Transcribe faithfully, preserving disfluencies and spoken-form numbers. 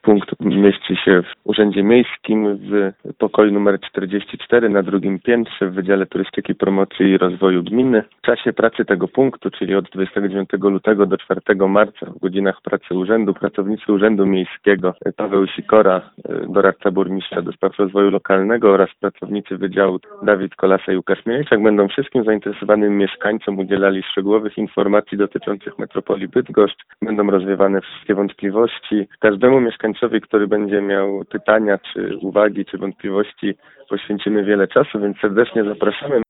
Punkt mieści się w Urzędzie Miejskim w pokoju numer czterdzieści cztery na drugim piętrze w Wydziale Turystyki, Promocji i Rozwoju Gminy. W czasie pracy tego punktu, czyli od dwudziestego dziewiątego lutego do czwartego marca w godzinach pracy urzędu, pracownicy Urzędu Miejskiego Paweł Sikora, doradca burmistrza do spraw rozwoju lokalnego oraz pracownicy Wydziału Dawid Kolasa i Łukasz Miejczak będą wszystkim zainteresowanym mieszkańcom udzielali szczegółowych informacji dotyczących metropolii Bydgoszcz. Będą rozwiewane wszystkie wątpliwości. Każdemu mieszkańcowi, który będzie miał pytania, czy uwagi, czy wątpliwości, poświęcimy wiele czasu, więc serdecznie zapraszamy.